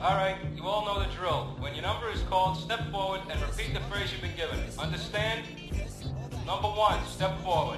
All right, you all know the drill. When your number is called, step forward and repeat the phrase you've been given. Understand? Number 1, step forward.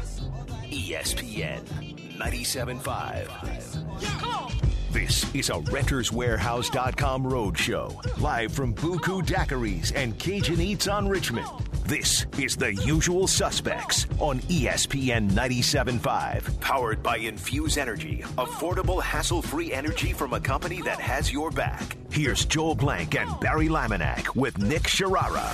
ESPN 97.5. This is a RentersWarehouse.com roadshow, live from Buku Daiquiris and Cajun Eats on Richmond. This is The Usual Suspects on ESPN 97.5. Powered by Infuse Energy, affordable, hassle-free energy from a company that has your back. Here's Joel Blank and Barry Laminack with Nick Sharara.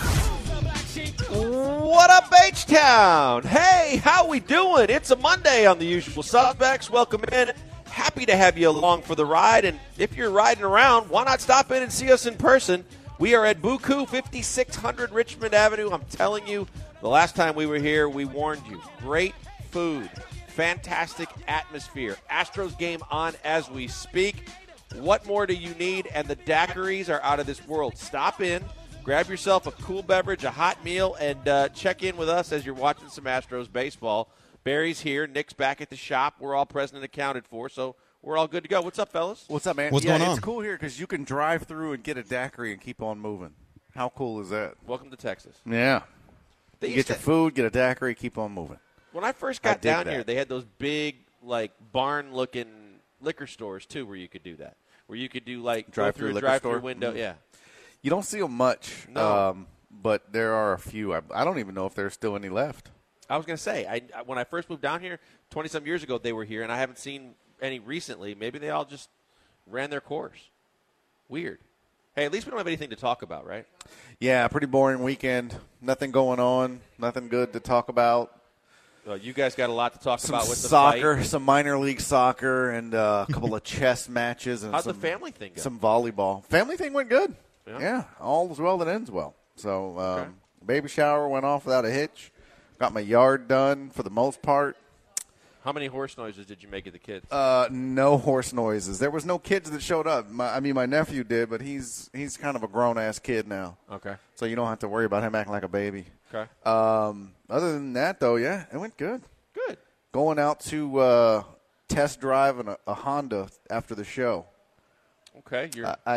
What up, H-Town? Hey, how we doing? It's a Monday on The Usual Suspects. Welcome in. Happy to have you along for the ride. And if you're riding around, why not stop in and see us in person? We are at Buku, 5600 Richmond Avenue. I'm telling you, the last time we were here, we warned you. Great food, fantastic atmosphere. Astros game on as we speak. What more do you need? And the daiquiris are out of this world. Stop in, grab yourself a cool beverage, a hot meal, and check in with us as you're watching some Astros baseball. Barry's here. Nick's back at the shop. We're all present and accounted for, so we're all good to go. What's up, fellas? What's up, man? What's going on? It's cool here because you can drive through and get a daiquiri and keep on moving. How cool is that? Welcome to Texas. Yeah. They You used get your to- food, get a daiquiri, keep on moving. When I first I got dig down that. here, they had those big, like, barn-looking liquor stores, too, where you could do that. Where you could do, like, Drive-through go through a liquor drive-through store? window. Mm. Yeah. You don't see them much, No. but there are a few. I don't even know if there's still any left. I was going to say, I when I first moved down here, 20-some years ago, they were here, and I haven't seen any recently. Maybe they all just ran their course. Weird. Hey, at least we don't have anything to talk about, right? Yeah, pretty boring weekend. Nothing going on. Nothing good to talk about. You guys got a lot to talk Some about with the soccer, fight. some minor league soccer, and a couple of chess matches. And How'd the some, family thing go? Some volleyball. Family thing went good. Yeah? Yeah, all is well that ends well. So baby shower went off without a hitch. Got my yard done for the most part. How many horse noises did you make of the kids? No horse noises. There was no kids that showed up. My nephew did, but he's kind of a grown-ass kid now. Okay. So you don't have to worry about him acting like a baby. Okay. Other than that, though, yeah, it went good. Good. Going out to test drive a Honda after the show. Okay.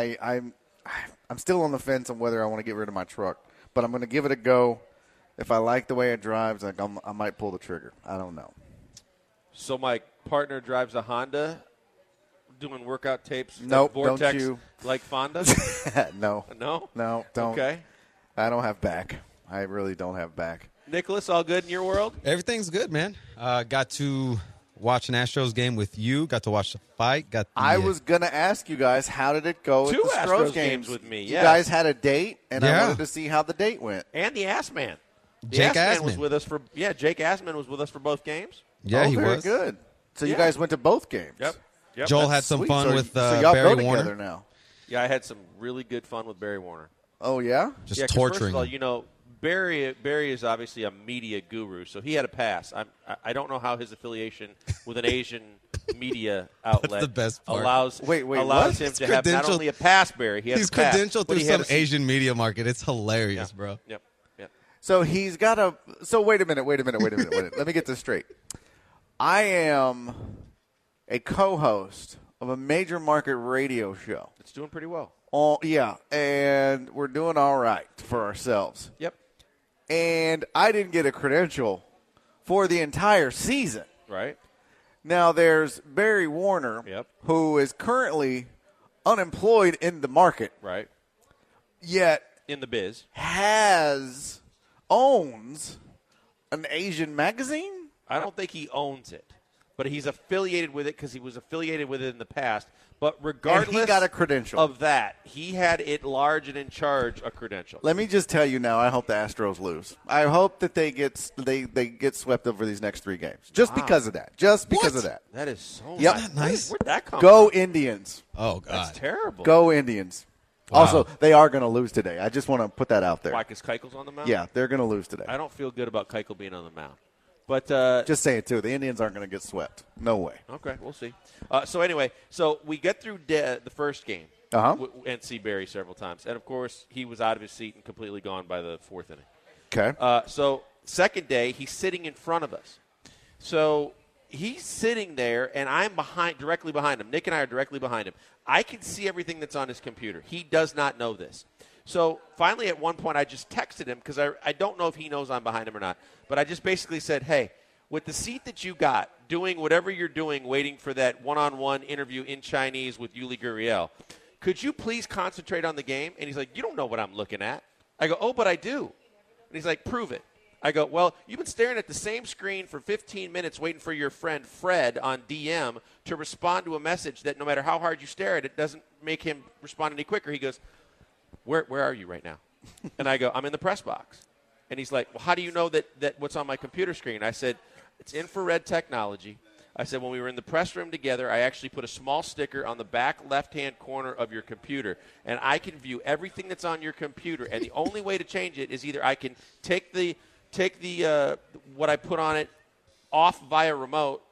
I'm still on the fence on whether I want to get rid of my truck, but I'm going to give it a go. If I like the way it drives, I might pull the trigger. I don't know. So my partner drives a Honda, doing workout tapes. Nope, like Vortex, don't you. like Fonda? No. No, Don't. Okay. I don't have back. I really don't have back. Nicholas, all good in your world? Everything's good, man. Got to watch an Astros game with you. Got to watch the fight. I was going to ask you guys, how did it go Two at the Astros Astros games with me, You yeah. guys had a date, and I Yeah. wanted to see how the date went. And the Ass Man. Jake Assman was Assman. with us for Jake Assman was with us for both games. Yeah, he very was. good. So you Yeah. guys went to both games. Yep. Joel That's had some Sweet. fun So- with so y'all Barry go Warner. together now. Yeah, I had some really good fun with Barry Warner. Oh, yeah? Just 'cause torturing First of all, him. Barry is obviously a media guru, so he had a pass. I don't know how his affiliation with an Asian media outlet the best part. allows Wait, allows what? him He's to have not credentialed- only a pass, Barry. He has He's a pass, credentialed but through he had some Asian media market. It's hilarious, bro. Yep. So he's got a – so wait a minute. Let me get this straight. I am a co-host of a major market radio show. It's doing pretty well. Oh, yeah, and we're doing all right for ourselves. Yep. And I didn't get a credential for the entire season. Right. Now there's Barry Warner, Yep. who is currently unemployed in the market, Right. yet In the biz. owns an Asian magazine. I don't think he owns it, but he's affiliated with it because he was affiliated with it in the past. But regardless And he got a credential. of that, he had it large and in charge a credential. Let me just tell you now, I hope the Astros lose. I hope that they get swept over these next 3 games. Just because of that. Just because of that. That is so Yep. nice. Nice. Where'd that come Go from? Indians. Oh, God. That's terrible. Go Indians. Wow. Also, they are going to lose today. I just want to put that out there. Why, because Keuchel's on the mound? Yeah, they're going to lose today. I don't feel good about Keuchel being on the mound. But Just say it, too. The Indians aren't going to get swept. No way. okay, we'll see. So anyway, we get through the first game and see Barry several times. And, of course, he was out of his seat and completely gone by the 4th inning. Okay. So second day, he's sitting in front of us. So he's sitting there, and I'm directly behind him. Nick and I are directly behind him. I can see everything that's on his computer. He does not know this. So finally, at one point, I just texted him because I don't know if he knows I'm behind him or not. But I just basically said, hey, with the seat that you got, doing whatever you're doing, waiting for that one-on-one interview in Chinese with Yuli Gurriel, could you please concentrate on the game? And he's like, you don't know what I'm looking at. I go, oh, but I do. And he's like, prove it. I go, well, you've been staring at the same screen for 15 minutes waiting for your friend Fred on DM to respond to a message that no matter how hard you stare at it, doesn't make him respond any quicker. He goes, where are you right now? And I go, I'm in the press box. And he's like, well, how do you know that what's on my computer screen? I said, it's infrared technology. I said, when we were in the press room together, I actually put a small sticker on the back left-hand corner of your computer, and I can view everything that's on your computer. And the only way to change it is either I can take the what I put on it off via remote,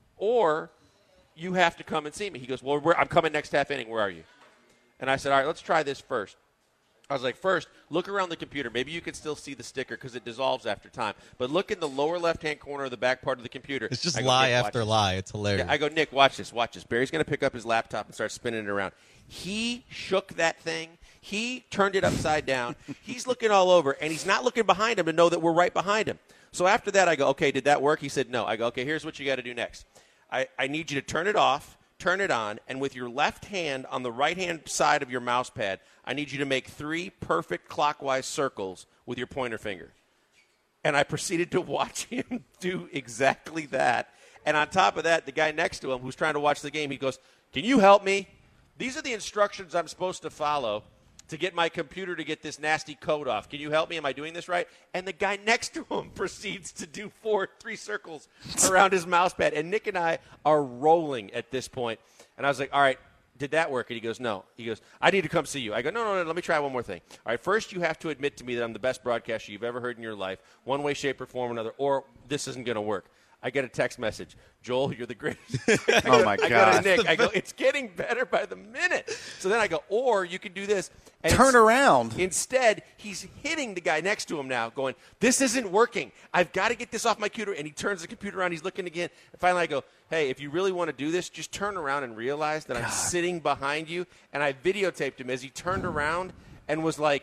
or you have to come and see me. He goes, well, I'm coming next half inning. Where are you? And I said, all right, let's try this first. I was like, first, look around the computer. Maybe you can still see the sticker because it dissolves after time. But look in the lower left-hand corner of the back part of the computer. It's just lie after lie. It's hilarious. Yeah, I go, Nick, watch this. Watch this. Barry's going to pick up his laptop and start spinning it around. He shook that thing. He turned it upside down. He's looking all over, and he's not looking behind him to know that we're right behind him. So after that, I go, okay, did that work? He said, no. I go, okay, here's what you got to do next. I need you to turn it off, turn it on, and with your left hand on the right-hand side of your mouse pad, I need you to make 3 perfect clockwise circles with your pointer finger. And I proceeded to watch him do exactly that. And on top of that, the guy next to him who's trying to watch the game, he goes, can you help me? These are the instructions I'm supposed to follow to get my computer to get this nasty code off. Can you help me? Am I doing this right? And the guy next to him proceeds to do 3 circles around his mouse pad. And Nick and I are rolling at this point. And I was like, all right, did that work? And he goes, no. He goes, I need to come see you. I go, no, let me try one more thing. All right, first you have to admit to me that I'm the best broadcaster you've ever heard in your life, one way, shape, or form or another, or this isn't going to work. I get a text message. Joel, you're the greatest. Oh, my God. I go to Nick. I go, it's getting better by the minute. So then I go, or you can do this. And turn around. Instead, he's hitting the guy next to him now, going, this isn't working. I've got to get this off my computer. And he turns the computer on. He's looking again. And finally I go, hey, if you really want to do this, just turn around and realize that I'm sitting behind you. And I videotaped him as he turned around and was like,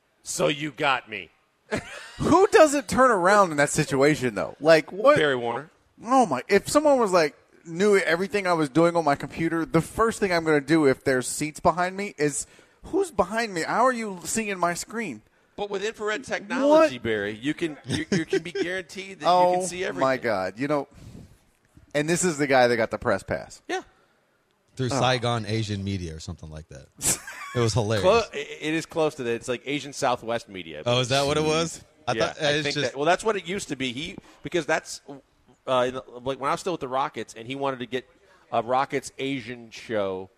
so you got me. Who doesn't turn around in that situation, though? Like, what? Barry Warner. Oh, my. If someone was like, knew everything I was doing on my computer, the first thing I'm going to do if there's seats behind me is, who's behind me? How are you seeing my screen? But with infrared technology, what? Barry, you can be guaranteed that you can see everything. Oh, my God. You know, and this is the guy that got the press pass. Yeah. Through Saigon Asian Media or something like that. It was hilarious. It is close to that. It's like Asian Southwest Media. Oh, is that what it was? I think that. Well, that's what it used to be. Because that's like when I was still with the Rockets, and he wanted to get a Rockets Asian show,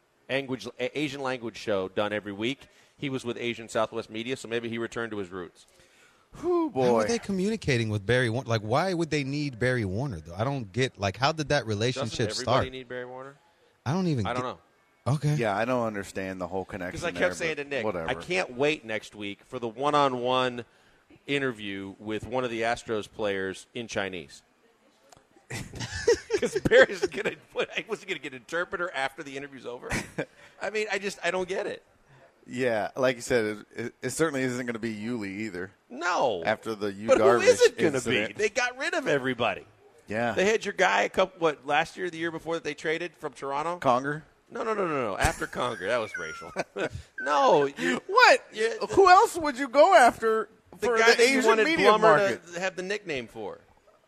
Asian language show done every week. He was with Asian Southwest Media, so maybe he returned to his roots. Whew, boy. How are they communicating with Barry Warner? Like, why would they need Barry Warner, though? I don't get, like, how did that relationship Doesn't start? everybody need Barry Warner? I don't know. Okay. Yeah, I don't understand the whole connection. Because I kept saying to Nick, I can't wait next week for the one-on-one interview with one of the Astros players in Chinese. Because Barry's going to – was he going to get an interpreter after the interview's over? I mean, I don't get it. Yeah, like you said, it certainly isn't going to be Yuli either. No. After the But Darvish who is it going to be? incident. They got rid of everybody. Yeah. They had your guy last year, the year before that they traded from Toronto? Conger? No. After Conger. That was racial. No. What? Who else would you go after for the guy the that you Asian wanted media Blummer market? to have the nickname for.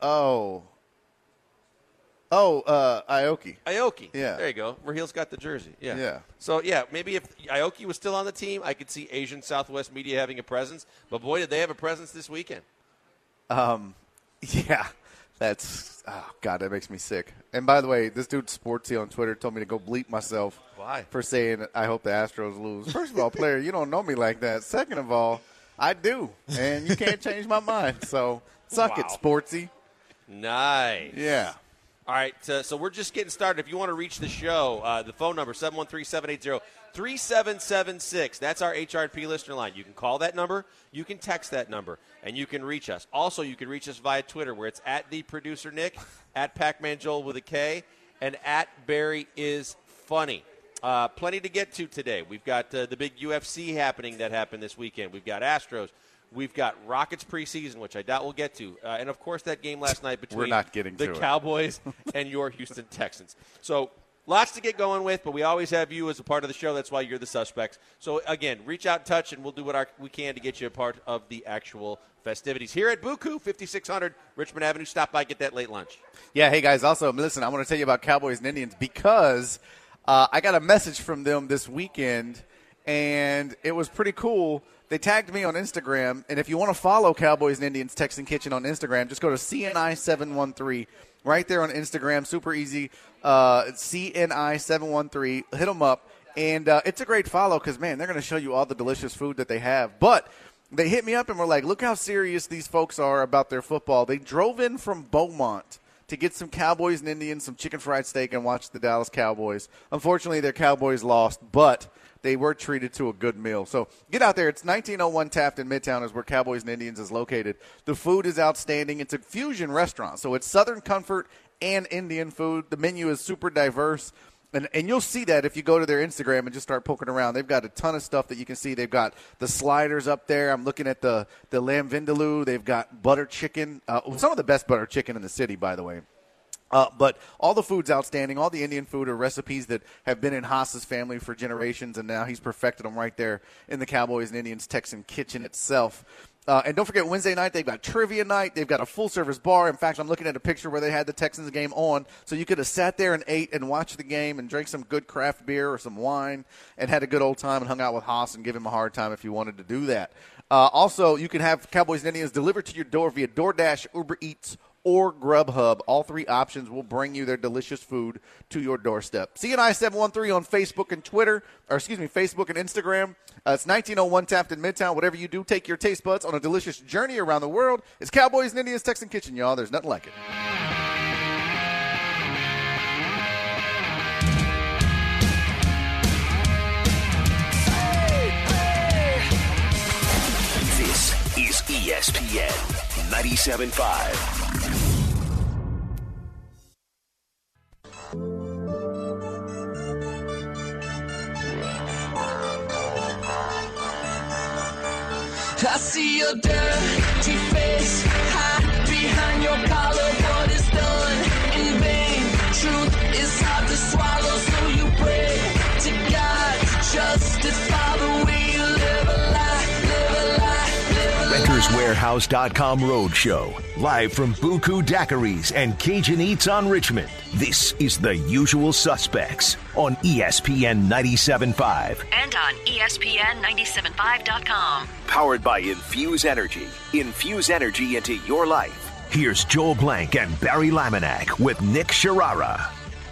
Aoki. Aoki. Yeah. There you go. Rahil's got the jersey. Yeah. Yeah. So, maybe if Aoki was still on the team, I could see Asian Southwest Media having a presence. But, boy, did they have a presence this weekend. Yeah. That's, God, that makes me sick. And by the way, this dude Sportsy on Twitter told me to go bleep myself. Why? For saying I hope the Astros lose. First of all, player, you don't know me like that. Second of all, I do. And you can't change my mind. So, suck it, Sportsy. Nice. Yeah. All right, so we're just getting started. If you want to reach the show, the phone number, 713-780-3776. That's our HRP listener line. You can call that number, you can text that number, and you can reach us. Also, you can reach us via Twitter, where it's at the producer Nick, at Pac-Man Joel with a K, and at Barry is Funny. Plenty to get to today. We've got the big UFC happening that happened this weekend. We've got Astros. We've got Rockets preseason, which I doubt we'll get to. And, of course, that game last night between the Cowboys and your Houston Texans. So lots to get going with, but we always have you as a part of the show. That's why you're the suspects. So, again, reach out and touch, and we'll do what we can to get you a part of the actual festivities. Here at Buku, 5600 Richmond Avenue. Stop by, get that late lunch. Yeah, hey, guys, also, listen, I want to tell you about Cowboys and Indians because I got a message from them this weekend, and it was pretty cool. They tagged me on Instagram, and if you want to follow Cowboys and Indians Texan Kitchen on Instagram, just go to CNI713 right there on Instagram. Super easy. CNI713. Hit them up. And it's a great follow because, man, they're going to show you all the delicious food that they have. But they hit me up and were like, look how serious these folks are about their football. They drove in from Beaumont to get some Cowboys and Indians, some chicken fried steak, and watch the Dallas Cowboys. Unfortunately, their Cowboys lost, but they were treated to a good meal. So get out there. It's 1901 Taft in Midtown is where Cowboys and Indians is located. The food is outstanding. It's a fusion restaurant, so it's Southern comfort and Indian food. The menu is super diverse, and you'll see that if you go to their Instagram and just start poking around. They've got a ton of stuff that you can see. They've got the sliders up there. I'm looking at the lamb vindaloo. They've got butter chicken, some of the best butter chicken in the city, by the way. But all the food's outstanding. All the Indian food are recipes that have been in Haas's family for generations, and now he's perfected them right there in the Cowboys and Indians Texan kitchen itself. And don't forget, Wednesday night, they've got trivia night. They've got a full-service bar. In fact, I'm looking at a picture where they had the Texans game on, so you could have sat there and ate and watched the game and drank some good craft beer or some wine and had a good old time and hung out with Haas and give him a hard time if you wanted to do that. Also, you can have Cowboys and Indians delivered to your door via DoorDash, Uber Eats, or Grubhub. All three options will bring you their delicious food to your doorstep. CNI713 on Facebook and Facebook and Instagram. It's 1901 Taft in Midtown. Whatever you do, take your taste buds on a delicious journey around the world. It's Cowboys and Indians Texan Kitchen, y'all. There's nothing like it. This is ESPN 97.5. I see your dirty face, hide behind your collar. What is done in vain? Truth is hard to swallow, so you pray to God to justify the way you live a lie, live a lie, live a lie. RentersWarehouse.com Roadshow, live from Buku Daiquiris and Cajun Eats on Richmond. This is The Usual Suspects on ESPN 97.5. And on ESPN975.com. Powered by Infuse Energy. Infuse energy into your life. Here's Joel Blank and Barry Laminack with Nick Sharara.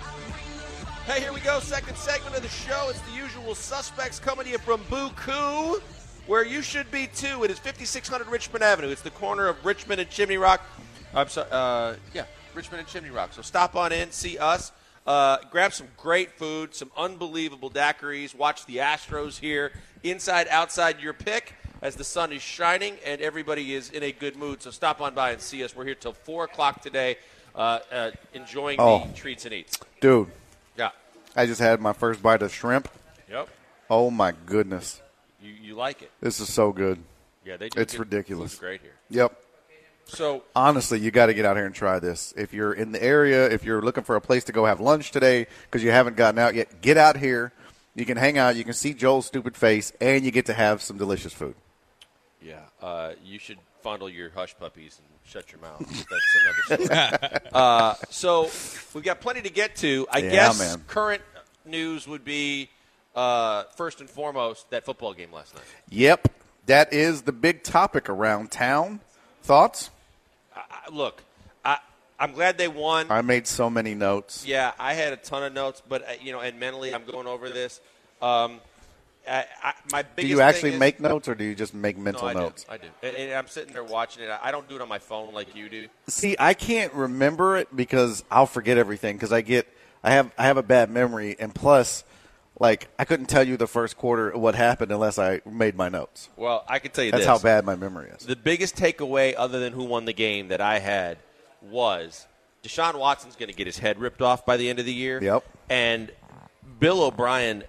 Hey, here we go. Second segment of the show. It's The Usual Suspects coming to you from Buku, where you should be too. It is 5600 Richmond Avenue. It's the corner of Richmond and Chimney Rock. I'm sorry. Richmond and Chimney Rock. So stop on in, see us. Grab some great food, some unbelievable daiquiris. Watch the Astros here, inside, outside, your pick, as the sun is shining and everybody is in a good mood. So stop on by and see us. We're here till 4 o'clock today, enjoying the treats and eats. Dude. Yeah. I just had my first bite of shrimp. Yep. Oh, my goodness. You like it. This is so good. Yeah, they do. It's ridiculous. Food's great here. Yep. So honestly, you got to get out here and try this. If you're in the area, if you're looking for a place to go have lunch today because you haven't gotten out yet, get out here. You can hang out. You can see Joel's stupid face, and you get to have some delicious food. Yeah. You should fondle your hush puppies and shut your mouth. That's another story. So we've got plenty to get to. I guess current news would be, first and foremost, that football game last night. Yep. That is the big topic around town. Thoughts? Look, I'm glad they won. I made so many notes. Yeah, I had a ton of notes, but, and mentally I'm going over this. I my biggest Do you actually thing is, make notes, or do you just make mental no, notes? I do. And I'm sitting there watching it. I don't do it on my phone like you do. See, I can't remember it because I'll forget everything because I have a bad memory, and plus, like, I couldn't tell you the first quarter what happened unless I made my notes. Well, I can tell you That's this. how bad my memory is. The biggest takeaway, other than who won the game, that I had was Deshaun Watson's going to get his head ripped off by the end of the year. Yep. And Bill O'Brien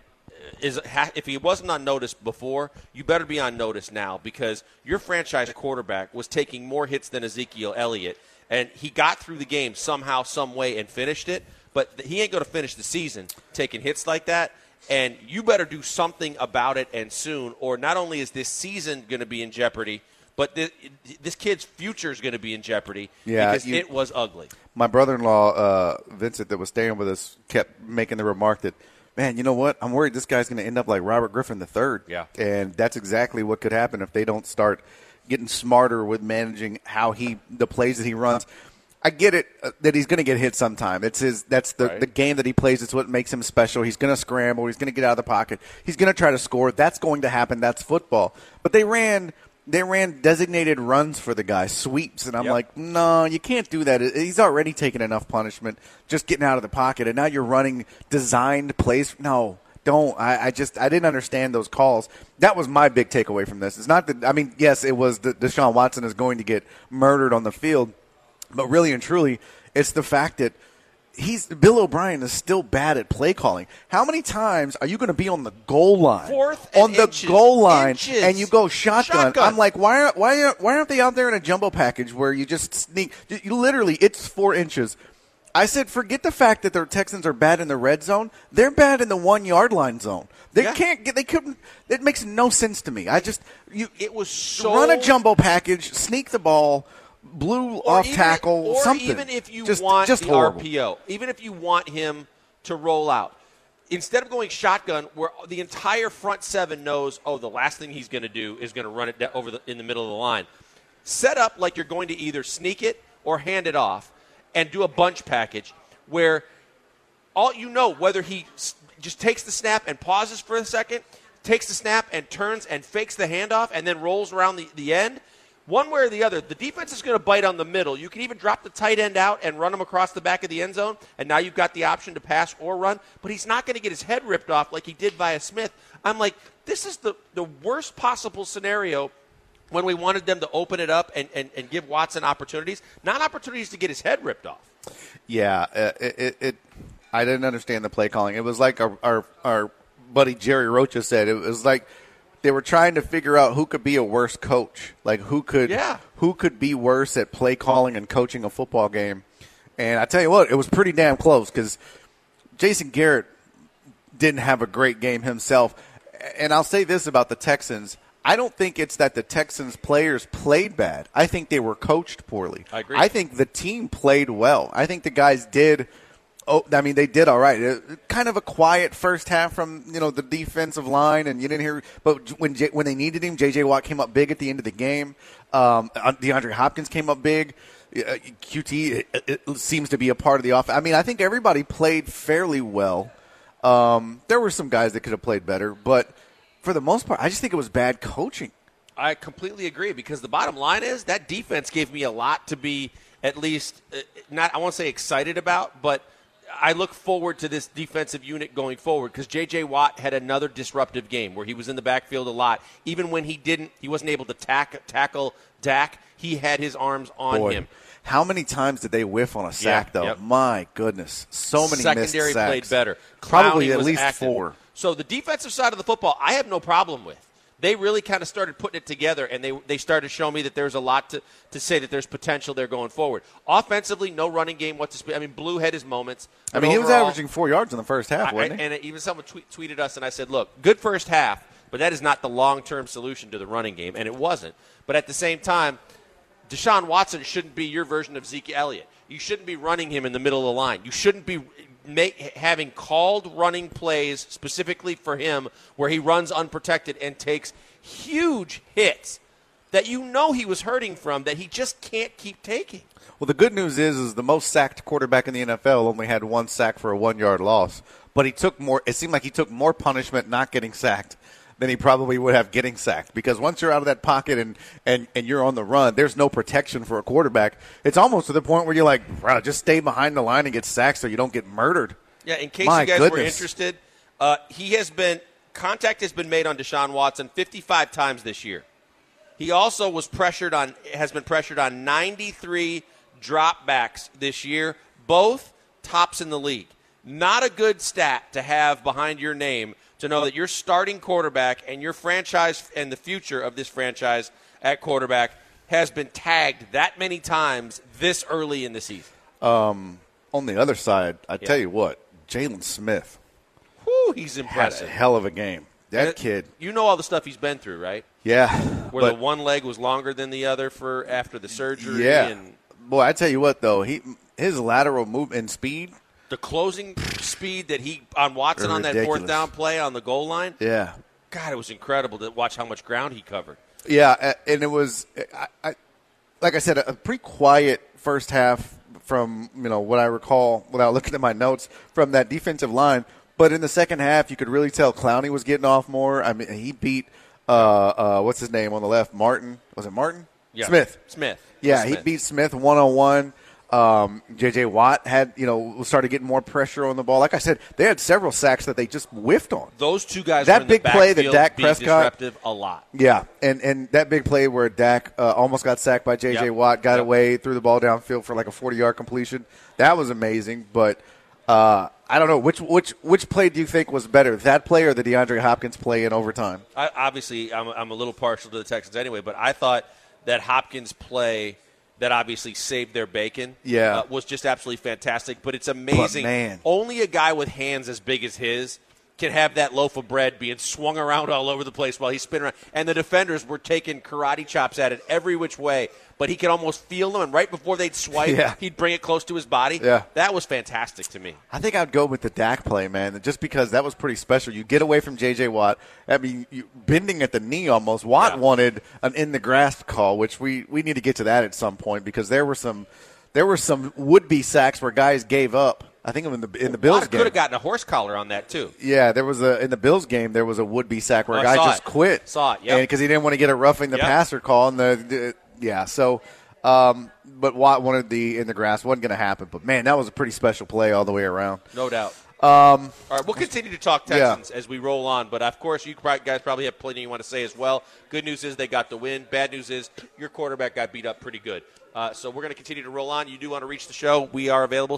if he wasn't on notice before, you better be on notice now, because your franchise quarterback was taking more hits than Ezekiel Elliott, and he got through the game somehow, some way, and finished it. But he ain't going to finish the season taking hits like that. And you better do something about it, and soon, or not only is this season going to be in jeopardy, but this kid's future is going to be in jeopardy because it was ugly. My brother-in-law, Vincent, that was staying with us, kept making the remark that, man, you know what? I'm worried this guy's going to end up like Robert Griffin III. Yeah. And that's exactly what could happen if they don't start getting smarter with managing the plays that he runs. I get it that he's going to get hit sometime. That's the game that he plays. It's what makes him special. He's going to scramble. He's going to get out of the pocket. He's going to try to score. That's going to happen. That's football. But they ran designated runs for the guy, sweeps, and I'm like, no, you can't do that. He's already taken enough punishment just getting out of the pocket, and now you're running designed plays. No, don't. I didn't understand those calls. That was my big takeaway from this. It's not that, I mean, yes, it was that Deshaun Watson is going to get murdered on the field, but really and truly, it's the fact that Bill O'Brien is still bad at play calling. How many times are you going to be on the goal line, goal line, and you go shotgun? I'm like, why aren't they out there in a jumbo package where you just sneak? You literally, it's 4 inches. I said, forget the fact that the Texans are bad in the red zone. They're bad in the 1 yard line zone. They couldn't. It makes no sense to me. It was so run a jumbo package, sneak the ball. Tackle, something. Even if you want the RPO, even if you want him to roll out, instead of going shotgun, where the entire front seven knows, the last thing he's going to do is going to run it in the middle of the line. Set up like you're going to either sneak it or hand it off, and do a bunch package where whether he just takes the snap and pauses for a second, takes the snap and turns and fakes the handoff, and then rolls around the end. One way or the other, the defense is going to bite on the middle. You can even drop the tight end out and run him across the back of the end zone, and now you've got the option to pass or run. But he's not going to get his head ripped off like he did via Smith. I'm like, this is the worst possible scenario when we wanted them to open it up and give Watson opportunities, not opportunities to get his head ripped off. Yeah, I didn't understand the play calling. It was like our buddy Jerry Rocha said. It was like they were trying to figure out who could be a worse coach, like who could be worse at play calling and coaching a football game. And I tell you what, it was pretty damn close because Jason Garrett didn't have a great game himself. And I'll say this about the Texans. I don't think it's that the Texans players played bad. I think they were coached poorly. I agree. I think the team played well. I think the guys did – they did all right. Kind of a quiet first half from the defensive line, and you didn't hear. But when they needed him, J.J. Watt came up big at the end of the game. DeAndre Hopkins came up big. QT it seems to be a part of the offense. I mean, I think everybody played fairly well. There were some guys that could have played better, but for the most part, I just think it was bad coaching. I completely agree, because the bottom line is that defense gave me a lot to be at least not, I won't say excited about, but I look forward to this defensive unit going forward, because J.J. Watt had another disruptive game where he was in the backfield a lot. Even when he wasn't able to tackle Dak, he had his arms on him. How many times did they whiff on a sack, though? Yep. My goodness. So many missed sacks. Secondary played better. Probably at least active. 4. So the defensive side of the football, I have no problem with. They really kind of started putting it together, and they started to show me that there's a lot to say that there's potential there going forward. Offensively, no running game. Blue had his moments. I mean, he was averaging 4 yards in the first half, wasn't he? And even someone tweeted us, and I said, look, good first half, but that is not the long-term solution to the running game, and it wasn't. But at the same time, Deshaun Watson shouldn't be your version of Zeke Elliott. You shouldn't be running him in the middle of the line. You shouldn't be having called running plays specifically for him where he runs unprotected and takes huge hits that he was hurting from, that he just can't keep taking. Well, the good news is the most sacked quarterback in the NFL only had 1 sack for a 1 yard loss, but he took more. It seemed like he took more punishment not getting sacked than he probably would have getting sacked. Because once you're out of that pocket and you're on the run, there's no protection for a quarterback. It's almost to the point where you're like, bro, just stay behind the line and get sacked so you don't get murdered. Yeah, in case you guys were interested, contact has been made on Deshaun Watson 55 times this year. He also has been pressured on 93 dropbacks this year, both tops in the league. Not a good stat to have behind your name to know that your starting quarterback and your franchise and the future of this franchise at quarterback has been tagged that many times this early in the season. On the other side, I tell you what, Jalen Smith. Whew, he's impressive. Had a hell of a game. That kid. You know all the stuff he's been through, right? Yeah. Where the one leg was longer than the other after the surgery. Yeah. Boy, I tell you what, though, his lateral movement and speed. The closing speed that on Watson on that fourth down play on the goal line. Yeah. God, it was incredible to watch how much ground he covered. Yeah, and it was, like I said, a pretty quiet first half from, what I recall without looking at my notes from that defensive line. But in the second half, you could really tell Clowney was getting off more. I mean, he beat, what's his name on the left? Martin. Was it Martin? Yeah. Smith. Yeah, he beat Smith 1-on-1. J.J. Watt had, started getting more pressure on the ball. Like I said, they had several sacks that they just whiffed on. Those two guys that were in big the play that Dak Prescott disruptive a lot. Yeah, and that big play where Dak almost got sacked by J.J. Watt, got away, threw the ball downfield for like a 40-yard completion. That was amazing. But I don't know which play do you think was better, that play or the DeAndre Hopkins play in overtime? Obviously, I'm a little partial to the Texans anyway, but I thought that Hopkins play that obviously saved their bacon was just absolutely fantastic. But it's amazing. But man. Only a guy with hands as big as his can have that loaf of bread being swung around all over the place while he's spinning around. And the defenders were taking karate chops at it every which way. But he could almost feel them, and right before they'd swipe, he'd bring it close to his body. Yeah. That was fantastic to me. I think I'd go with the Dak play, man, just because that was pretty special. You get away from J.J. Watt. I mean, bending at the knee almost. Watt wanted an in-the-grasp call, which we need to get to that at some point because there were some would-be sacks where guys gave up. I think in the Bills game. Could have gotten a horse collar on that, too. Yeah, there was in the Bills game, there was a would-be sack where a guy just quit. Saw it, yeah. Because he didn't want to get a roughing the passer call. And but Watt wanted the in the grass. Wasn't going to happen. But, man, that was a pretty special play all the way around. No doubt. All right, we'll continue to talk Texans as we roll on. But, of course, you guys probably have plenty you want to say as well. Good news is they got the win. Bad news is your quarterback got beat up pretty good. So we're going to continue to roll on. You do want to reach the show. We are available,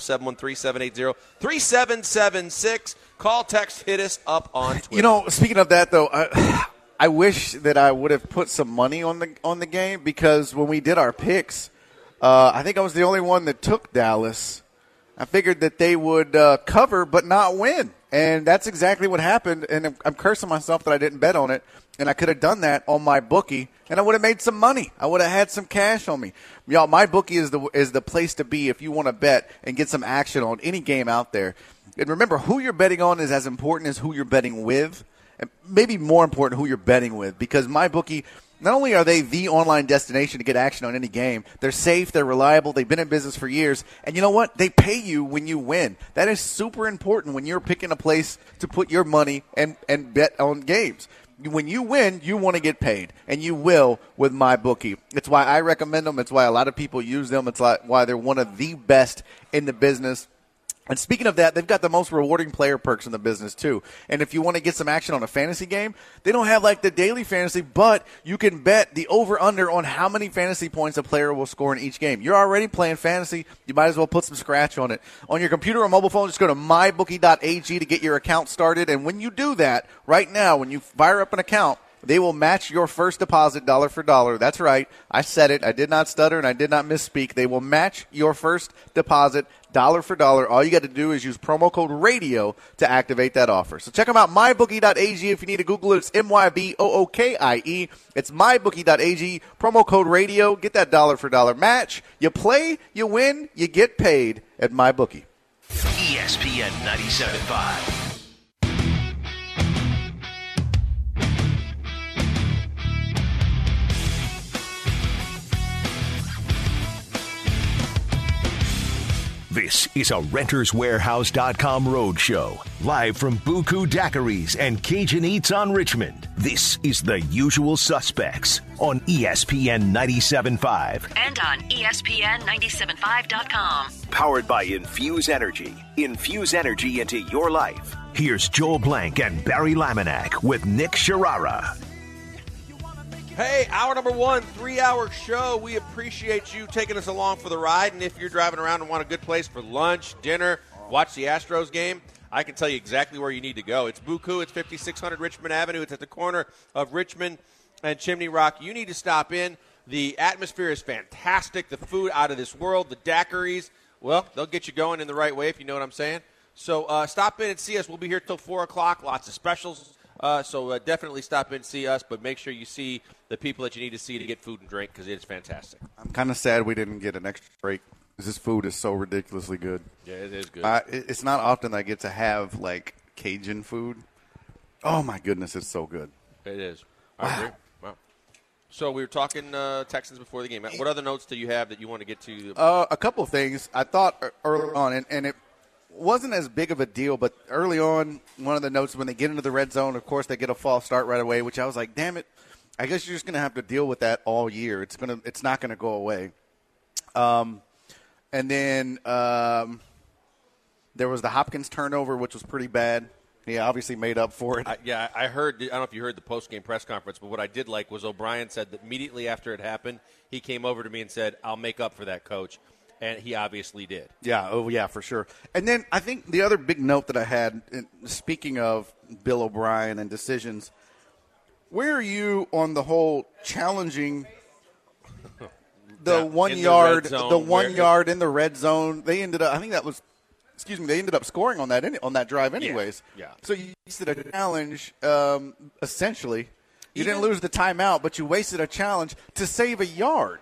713-780-3776. Call, text, hit us up on Twitter. Speaking of that, though, I wish that I would have put some money on the game because when we did our picks, I think I was the only one that took Dallas. I figured that they would cover but not win, and that's exactly what happened. And I'm cursing myself that I didn't bet on it, and I could have done that on my bookie, and I would have made some money. I would have had some cash on me. Y'all, my bookie is the place to be if you want to bet and get some action on any game out there. And remember, who you're betting on is as important as who you're betting with. And maybe more important who you're betting with, because MyBookie, not only are they the online destination to get action on any game, they're safe, they're reliable, they've been in business for years, and you know what? They pay you when you win. That is super important when you're picking a place to put your money and bet on games. When you win, you want to get paid, and you will with MyBookie. It's why I recommend them. It's why a lot of people use them. It's why they're one of the best in the business. And speaking of that, they've got the most rewarding player perks in the business, too. And if you want to get some action on a fantasy game, they don't have like the daily fantasy, but you can bet the over-under on how many fantasy points a player will score in each game. You're already playing fantasy. You might as well put some scratch on it. On your computer or mobile phone, just go to mybookie.ag to get your account started. And when you do that, right now, when you fire up an account, they will match your first deposit dollar for dollar. That's right. I said it. I did not stutter and I did not misspeak. They will match your first deposit dollar for dollar. All you got to do is use promo code RADIO to activate that offer. So check them out, mybookie.ag. If you need to Google it, it's MYBOOKIE. It's mybookie.ag, promo code RADIO. Get that dollar for dollar match. You play, you win, you get paid at MyBookie. ESPN 97.5. This is a RentersWarehouse.com roadshow, live from Buku Daiquiris and Cajun Eats on Richmond. This is The Usual Suspects on ESPN 97.5. And on ESPN975.com. Powered by Infuse Energy. Infuse energy into your life. Here's Joel Blank and Barry Laminack with Nick Sharara. Hey, hour number 1, 3-hour show. We appreciate you taking us along for the ride. And if you're driving around and want a good place for lunch, dinner, watch the Astros game, I can tell you exactly where you need to go. It's Buku. It's 5600 Richmond Avenue. It's at the corner of Richmond and Chimney Rock. You need to stop in. The atmosphere is fantastic. The food out of this world. The daiquiris, well, they'll get you going in the right way, if you know what I'm saying. So stop in and see us. We'll be here till 4 o'clock. Lots of specials. So definitely stop in and see us, but make sure you see the people that you need to see to get food and drink, because it's fantastic. I'm kind of sad we didn't get an extra break, because this food is so ridiculously good. Yeah, it is good. It's not often I get to have, like, Cajun food. Oh, my goodness, it's so good. It is. I agree. Wow. So we were talking Texans before the game. What other notes do you have that you want to get to? A couple of things. I thought early on, and it wasn't as big of a deal, but early on, one of the notes, when they get into the red zone, of course, they get a false start right away, which I was like, damn it, I guess you're just going to have to deal with that all year. It's not going to go away. And then there was the Hopkins turnover, which was pretty bad. He obviously made up for it. I heard. I don't know if you heard the post-game press conference, but what I did like was O'Brien said that immediately after it happened, he came over to me and said, I'll make up for that, Coach. And he obviously did. Yeah, oh yeah, for sure. And then I think the other big note that I had, speaking of Bill O'Brien and decisions, where are you on the whole challenging the 1 yard, the 1 yard in the red zone? They ended up, I think that was, they ended up scoring on that drive anyways. Yeah. So you wasted a challenge, essentially. You didn't lose the timeout, but you wasted a challenge to save a yard.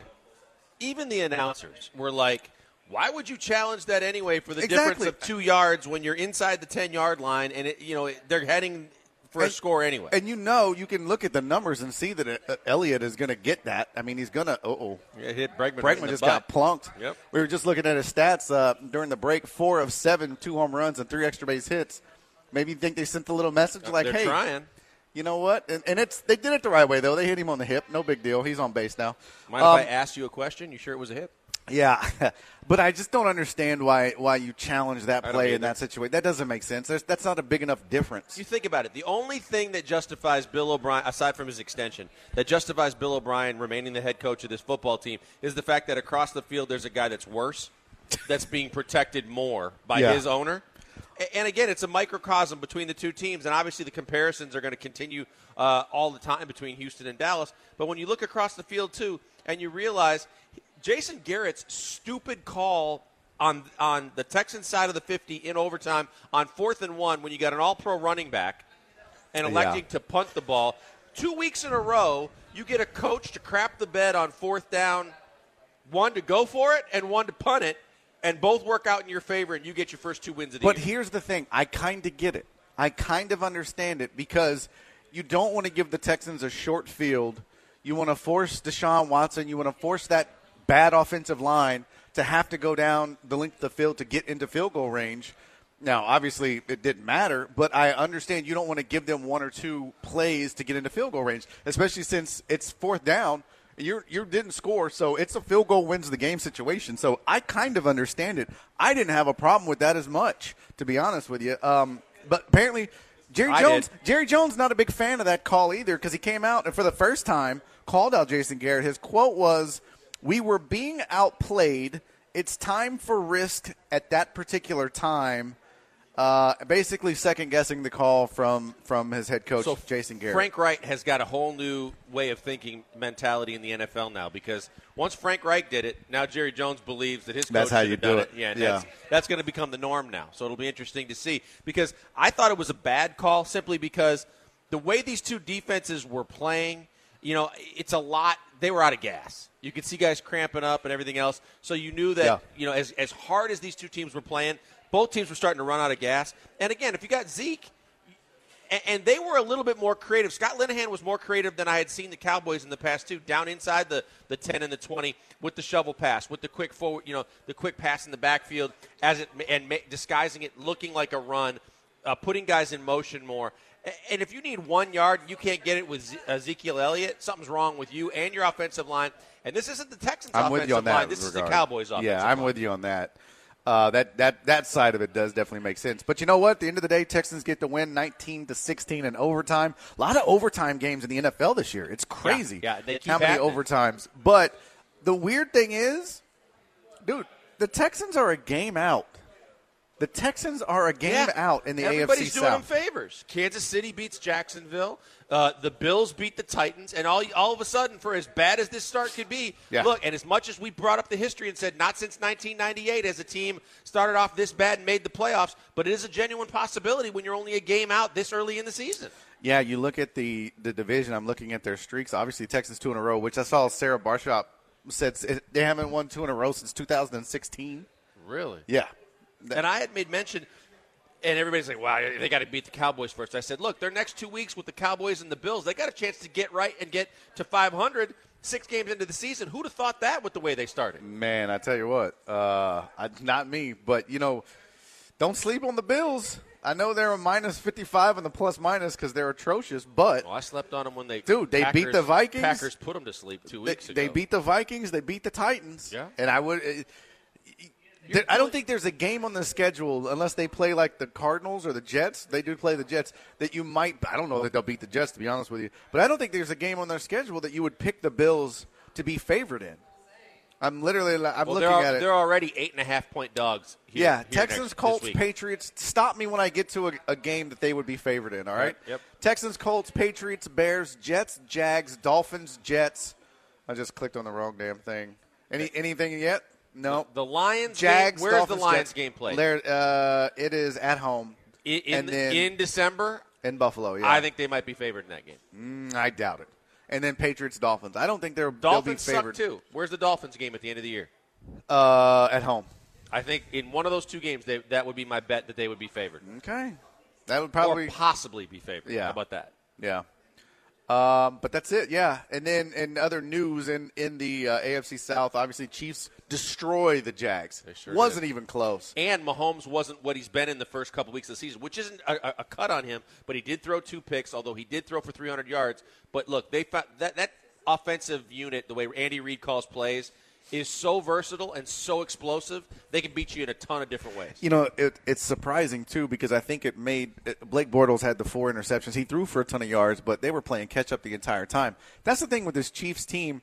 Even the announcers were like, why would you challenge that anyway for the difference of 2 yards when you're inside the 10-yard line and they're heading for a score anyway? And you can look at the numbers and see that Elliott is going to get that. I mean, he's going to hit Bregman. Bregman just got plunked. Yep. We were just looking at his stats during the break, 4 of 7, 2 home runs and 3 extra base hits. Maybe you think they sent a little message like, they're hey, trying. You know what? And they did it the right way, though. They hit him on the hip. No big deal. He's on base now. Mind if I asked you a question? You sure it was a hit? Yeah. But I just don't understand why you challenge that play in that situation. That doesn't make sense. That's not a big enough difference. You think about it. The only thing that justifies Bill O'Brien, aside from his extension, that justifies Bill O'Brien remaining the head coach of this football team is the fact that across the field there's a guy that's worse, that's being protected more by his owner. And, again, it's a microcosm between the two teams, and obviously the comparisons are going to continue all the time between Houston and Dallas. But when you look across the field, too, and you realize Jason Garrett's stupid call on the Texans side of the 50 in overtime on 4th and 1 when you got an all-pro running back and electing to punt the ball, 2 weeks in a row, you get a coach to crap the bed on 4th down, one to go for it and one to punt it. And both work out in your favor, and you get your first 2 wins of the year. But here's the thing. I kind of get it. I kind of understand it because you don't want to give the Texans a short field. You want to force Deshaun Watson. You want to force that bad offensive line to have to go down the length of the field to get into field goal range. Now, obviously, it didn't matter, but I understand you don't want to give them 1 or 2 plays to get into field goal range, especially since it's 4th down. You didn't score, so it's a field goal wins the game situation. So I kind of understand it. I didn't have a problem with that as much, to be honest with you. But apparently Jerry Jones not a big fan of that call either because he came out and for the first time called out Jason Garrett. His quote was, "We were being outplayed. It's time for risk at that particular time." Basically second-guessing the call from his head coach, Jason Garrett. Frank Reich has got a whole new way of thinking mentality in the NFL now because once Frank Reich did it, now Jerry Jones believes that his coach that's how you do it. Yeah, that's going to become the norm now. So it'll be interesting to see because I thought it was a bad call simply because the way these two defenses were playing, it's a lot. They were out of gas. You could see guys cramping up and everything else. So you knew that, as hard as these two teams were playing, both teams were starting to run out of gas. And, again, if you got Zeke, And they were a little bit more creative. Scott Linehan was more creative than I had seen the Cowboys in the past, too, down inside the 10 and the 20 with the shovel pass, with the quick forward, the quick pass in the backfield disguising it, looking like a run, putting guys in motion more. And if you need 1 yard, you can't get it with Ezekiel Elliott, something's wrong with you and your offensive line. And this isn't the Texans' offensive line. This is the Cowboys' offensive line. Yeah, I'm with you on that. That side of it does definitely make sense. But you know what? At the end of the day, Texans get to win 19-16 in overtime. A lot of overtime games in the NFL this year. It's crazy. Yeah, they keep how many happening. overtimes. But the weird thing is, dude, the Texans are a game out. The Texans are a game out in the Everybody's AFC doing them South. favors. Kansas City beats Jacksonville. The Bills beat the Titans. And all of a sudden, for as bad as this start could be, look, and as much as we brought up the history and said not since 1998 has a team started off this bad and made the playoffs, but it is a genuine possibility when you're only a game out this early in the season. Yeah, you look at the division. I'm looking at their streaks. Obviously, Texans 2 in a row, which I saw Sarah Barshop said they haven't won 2 in a row since 2016. Really? Yeah. And I had made mention, and everybody's like, wow, they got to beat the Cowboys first. I said, look, their next 2 weeks with the Cowboys and the Bills, they got a chance to get right and get to 500 6 games into the season. Who'd have thought that with the way they started? Man, I tell you what, not me. But, don't sleep on the Bills. I know they're a minus 55 in the plus-minus because they're atrocious, but I slept on them when they beat the Vikings. Packers put them to sleep 2 weeks ago. They beat the Vikings. They beat the Titans. Yeah. And I don't think there's a game on the schedule unless they play like the Cardinals or the Jets. They do play the Jets that you might – I don't know that they'll beat the Jets, to be honest with you. But I don't think there's a game on their schedule that you would pick the Bills to be favored in. I'm looking at it. They're already 8.5-point dogs here. Texans, Colts, Patriots. Stop me when I get to a game that they would be favored in, all right? Yep. Texans, Colts, Patriots, Bears, Jets, Jags, Dolphins, Jets. I just clicked on the wrong damn thing. Anything yet? No. The Lions Jags, where's Dolphins, the Lions Jets. game played? It is at home. In December? In Buffalo, yeah. I think they might be favored in that game. I doubt it. And then Patriots, Dolphins. I don't think they'll be Dolphins favored. suck too. Where's the Dolphins game at the end of the year? At home. I think in one of those 2 games, that would be my bet that they would be favored. Okay. That would probably or possibly be favored. Yeah. How about that? Yeah. But that's it, yeah. And then in other news in the AFC South, obviously Chiefs destroy the Jags. They sure Wasn't did. even close. And Mahomes wasn't what he's been in the first couple weeks of the season, which isn't a cut on him, but he did throw 2 picks, although he did throw for 300 yards. But look, they found that offensive unit, the way Andy Reid calls plays, is so versatile and so explosive, they can beat you in a ton of different ways. It's surprising, too, because I think Blake Bortles had the 4 interceptions. He threw for a ton of yards, but they were playing catch-up the entire time. That's the thing with this Chiefs team.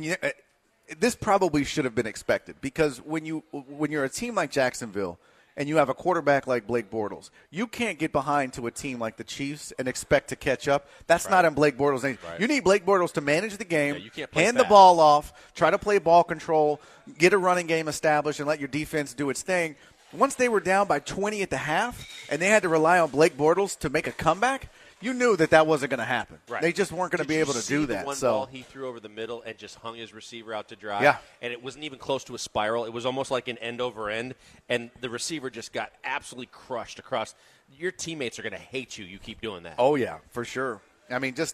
This probably should have been expected because when you're a team like Jacksonville and you have a quarterback like Blake Bortles, you can't get behind to a team like the Chiefs and expect to catch up. That's not in Blake Bortles' name. Right. You need Blake Bortles to manage the game, you can't play hand fast. the ball off, try to play ball control, get a running game established, and let your defense do its thing. Once they were down by 20 at the half and they had to rely on Blake Bortles to make a comeback, you knew that wasn't going to happen. Right. They just weren't going to be able to do that. The one ball he threw over the middle and just hung his receiver out to dry. Yeah. And it wasn't even close to a spiral. It was almost like an end over end, and the receiver just got absolutely crushed across. Your teammates are going to hate you. You keep doing that. Oh, yeah, for sure. I mean, just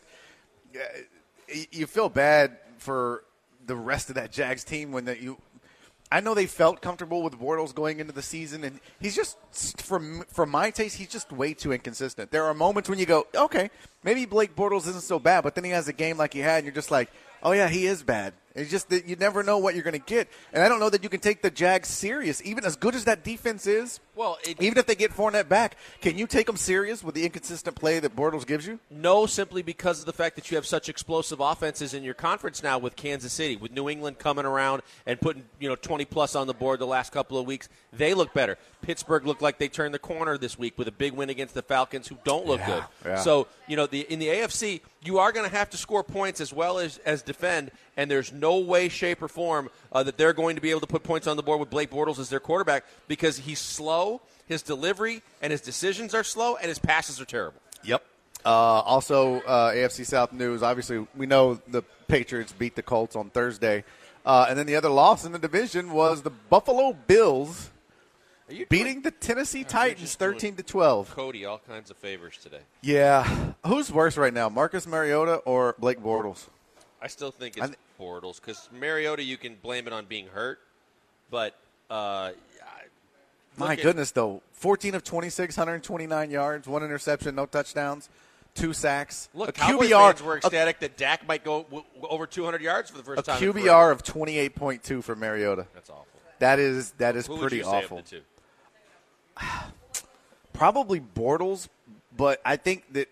you feel bad for the rest of that Jags team I know they felt comfortable with Bortles going into the season, and he's just, for my taste, he's just way too inconsistent. There are moments when you go, okay, maybe Blake Bortles isn't so bad, but then he has a game like he had, and you're just like, oh, yeah, he is bad. It's just that you never know what you're going to get. And I don't know that you can take the Jags serious. Even as good as that defense is, even if they get Fournette back, can you take them serious with the inconsistent play that Bortles gives you? No, simply because of the fact that you have such explosive offenses in your conference now with Kansas City, with New England coming around and putting 20-plus on the board the last couple of weeks. They look better. Pittsburgh looked like they turned the corner this week with a big win against the Falcons, who don't look good. Yeah. So, in the AFC, you are going to have to score points as well as defend, and there's no way, shape, or form that they're going to be able to put points on the board with Blake Bortles as their quarterback because he's slow, his delivery and his decisions are slow, and his passes are terrible. Yep. Also, AFC South news, obviously we know the Patriots beat the Colts on Thursday. And then the other loss in the division was the Buffalo Bills beating the Tennessee Titans 13-12. Cody, all kinds of favors today. Yeah. Who's worse right now, Marcus Mariota or Blake Bortles? I still think it's Bortles because Mariota, you can blame it on being hurt, but my goodness, though, 14 of 26, 129 yards, 1 interception, no touchdowns, 2 sacks. Look, Cowboys fans were ecstatic that Dak might go over 200 yards for the first time. A QBR of 28.2 for Mariota. That's awful. That is Who pretty awful. Say of the two? Probably Bortles, but I think that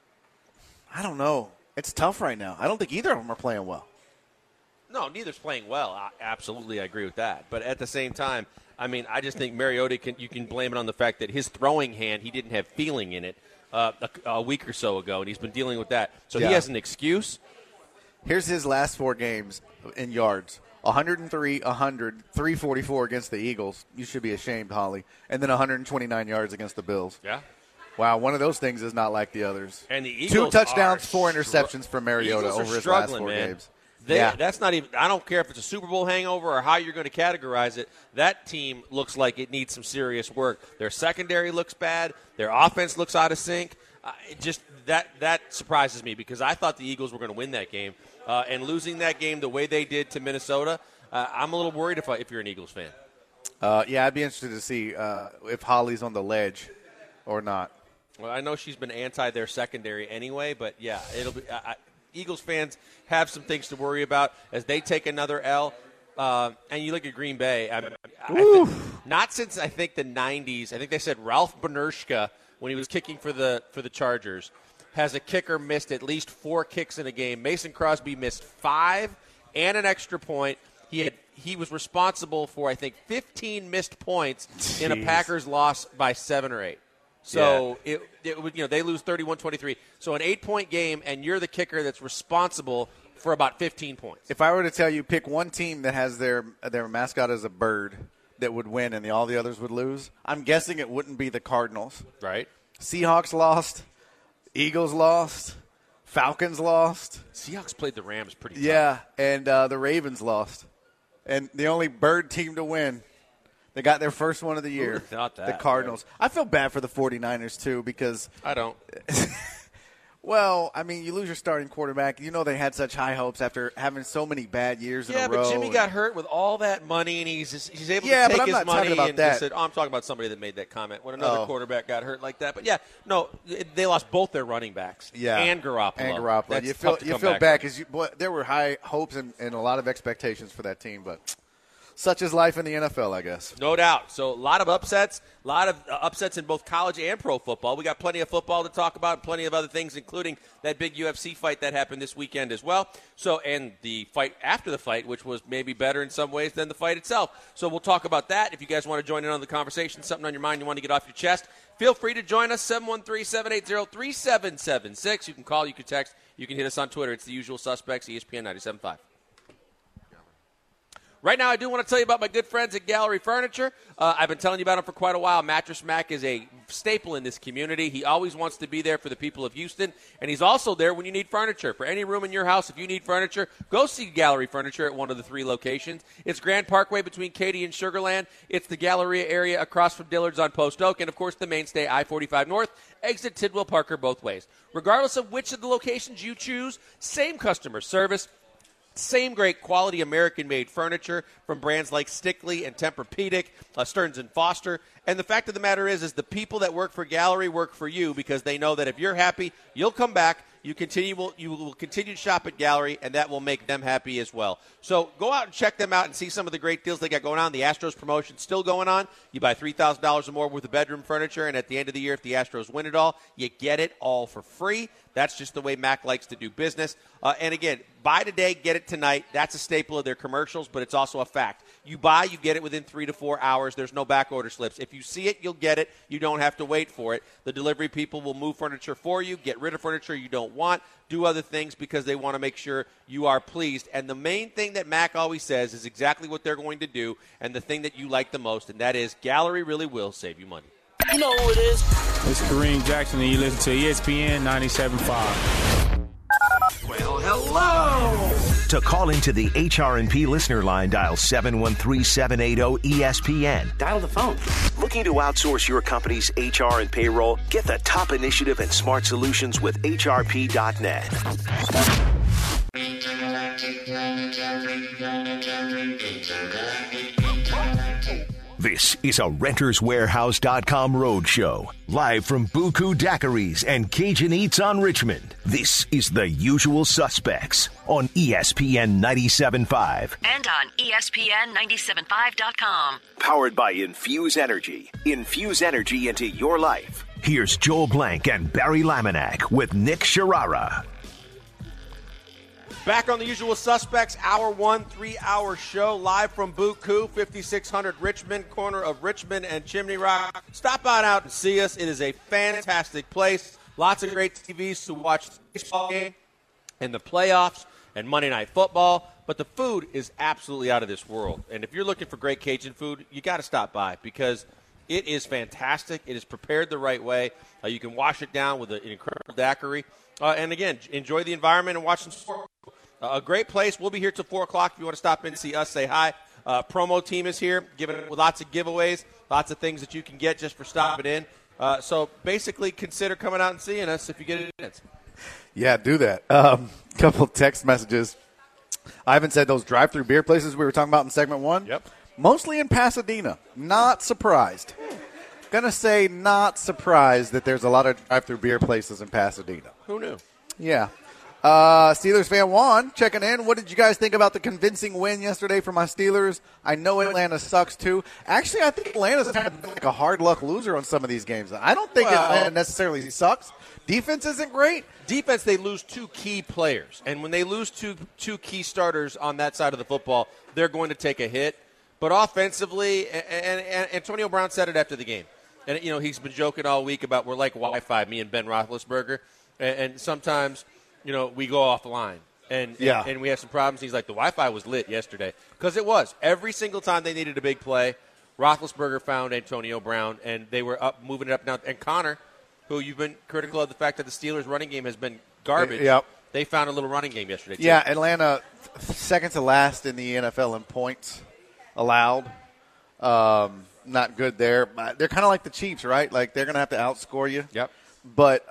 I don't know. It's tough right now. I don't think either of them are playing well. No, neither's playing well. Absolutely, I agree with that. But at the same time, I mean, I just think Mariota you can blame it on the fact that his throwing hand, he didn't have feeling in it a week or so ago, and he's been dealing with that. So he has an excuse. Here's his last 4 games in yards. 103, 100, 344 against the Eagles. You should be ashamed, Holly. And then 129 yards against the Bills. Yeah. Wow, one of those things is not like the others. And the Eagles 2 touchdowns, 4 interceptions for Mariota over his last 4 games. That's not even. I don't care if it's a Super Bowl hangover or how you're going to categorize it. That team looks like it needs some serious work. Their secondary looks bad. Their offense looks out of sync. That surprises me because I thought the Eagles were going to win that game. And losing that game the way they did to Minnesota, I'm a little worried if you're an Eagles fan. I'd be interested to see if Holly's on the ledge or not. Well, I know she's been anti their secondary anyway, but yeah, it'll be. Eagles fans have some things to worry about as they take another L. And you look at Green Bay. Not since I think the 90s. I think they said Ralph Benershka when he was kicking for the Chargers has a kicker missed at least 4 kicks in a game. Mason Crosby missed 5 and an extra point. He was responsible for, I think, 15 missed points in a Packers loss by 7 or 8. So they lose 31-23. So an 8-point game, and you're the kicker that's responsible for about 15 points. If I were to tell you pick one team that has their mascot as a bird that would win and all the others would lose, I'm guessing it wouldn't be the Cardinals. Right. Seahawks lost. Eagles lost. Falcons lost. Seahawks played the Rams pretty tough. Yeah, and the Ravens lost. And the only bird team to win, they got their first one of the year. The Cardinals. Right? I feel bad for the 49ers, too, because I don't. Well, I mean, you lose your starting quarterback. You know they had such high hopes after having so many bad years in a row. Yeah, but Jimmy got hurt with all that money, and he's able to take his money. About and that. Said, I'm talking about somebody that made that comment when another quarterback got hurt like that. But, they lost both their running backs and Garoppolo. That's you feel bad because there were high hopes and a lot of expectations for that team, but such is life in the NFL, I guess. No doubt. So a lot of upsets in both college and pro football. We got plenty of football to talk about and plenty of other things, including that big UFC fight that happened this weekend as well. So, and the fight after the fight, which was maybe better in some ways than the fight itself. So we'll talk about that. If you guys want to join in on the conversation, something on your mind you want to get off your chest, feel free to join us, 713-780-3776. You can call, you can text, you can hit us on Twitter. It's the usual suspects, ESPN 97.5. Right now, I do want to tell you about my good friends at Gallery Furniture. I've been telling you about them for quite a while. Mattress Mac is a staple in this community. He always wants to be there for the people of Houston, and he's also there when you need furniture. For any room in your house, if you need furniture, go see Gallery Furniture at one of the 3 locations. It's Grand Parkway between Katy and Sugar Land. It's the Galleria area across from Dillard's on Post Oak, and, of course, the mainstay I-45 North, exit Tidwell Parker both ways. Regardless of which of the locations you choose, same customer service, same great quality American-made furniture from brands like Stickley and Tempur-Pedic, Stearns & Foster. And the fact of the matter is the people that work for Gallery work for you because they know that if you're happy, you'll come back. You will continue to shop at Gallery, and that will make them happy as well. So go out and check them out and see some of the great deals they got going on. The Astros promotion still going on. You buy $3,000 or more worth of bedroom furniture, and at the end of the year, if the Astros win it all, you get it all for free. That's just the way Mac likes to do business. And again, buy today, get it tonight. That's a staple of their commercials, but it's also a fact. You buy, you get it within 3 to 4 hours. There's no back order slips. If you see it, you'll get it. You don't have to wait for it. The delivery people will move furniture for you, get rid of furniture you don't want, do other things because they want to make sure you are pleased. And the main thing that Mac always says is exactly what they're going to do and the thing that you like the most, and that is Gallery really will save you money. You know who it is. It's Kareem Jackson, and you listen to ESPN 97.5. Well, hello. To call into the HRNP listener line, dial 713-780-ESPN. Dial the phone. Look Looking to outsource your company's HR and payroll? Get the top initiative and smart solutions with HRP.net. This is a RentersWarehouse.com roadshow, live from Buku Daiquiris and Cajun Eats on Richmond. This is The Usual Suspects on ESPN 97.5. And on ESPN975.com. Powered by Infuse Energy. Infuse energy into your life. Here's Joel Blank and Barry Laminack with Nick Sharara. Back on The Usual Suspects, Hour 1, 3-hour show, live from Buku, 5600 Richmond, corner of Richmond and Chimney Rock. Stop on out and see us. It is a fantastic place. Lots of great TVs to watch the baseball game and the playoffs and Monday Night Football. But the food is absolutely out of this world. And if you're looking for great Cajun food, you got to stop by because it is fantastic. It is prepared the right way. You can wash it down with an incredible daiquiri. And, again, enjoy the environment and watch some sport. A great place. We'll be here till 4 o'clock if you want to stop in and see us, say hi. Promo team is here, giving lots of giveaways, lots of things that you can get just for stopping in. So basically consider coming out and seeing us if you get a chance. Yeah, do that. Couple text messages. Ivan said those drive-through beer places we were talking about in segment 1. Yep. Mostly in Pasadena. Not surprised. Gonna say not surprised that there's a lot of drive-through beer places in Pasadena. Who knew? Yeah. Steelers fan Juan checking in. What did you guys think about the convincing win yesterday for my Steelers? I know Atlanta sucks too. Actually, I think Atlanta's kind of like a hard luck loser on some of these games. I don't think Atlanta necessarily sucks. Defense isn't great. Defense, they lose 2 key players. And when they lose two key starters on that side of the football, they're going to take a hit. But offensively, and Antonio Brown said it after the game. And, he's been joking all week about we're like Wi-Fi, me and Ben Roethlisberger. And sometimes – we go offline, and we have some problems. He's like, the Wi-Fi was lit yesterday. Because it was. Every single time they needed a big play, Roethlisberger found Antonio Brown, and they were up, moving it up now. And Connor, who you've been critical of the fact that the Steelers' running game has been garbage, they found a little running game yesterday, too. Yeah, Atlanta, second to last in the NFL in points allowed. Not good there. They're kind of like the Chiefs, right? Like, they're going to have to outscore you. Yep. But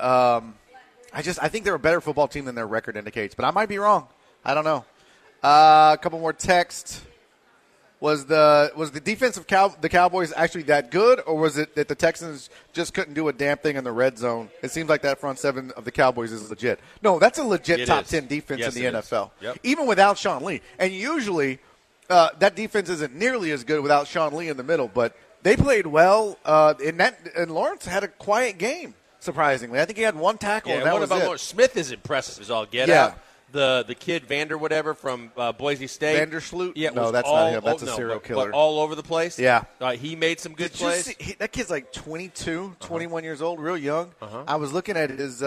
I think they're a better football team than their record indicates, but I might be wrong. I don't know. A couple more texts. Was the defense of the Cowboys actually that good, or was it that the Texans just couldn't do a damn thing in the red zone? It seems like that front seven of the Cowboys is legit. No, that's a legit top 10 defense in the NFL, even without Sean Lee. And usually that defense isn't nearly as good without Sean Lee in the middle, but they played well. And Lawrence had a quiet game. Surprisingly, I think he had 1 tackle. And that what was about it. Lawrence? Smith is impressive as all get out. The kid Vander whatever from Boise State. Vandersloot? Yeah, no, that's not him. That's a serial killer. But all over the place. Yeah. He made some good plays. That kid's like 22, 21 years old, real young. I was looking at his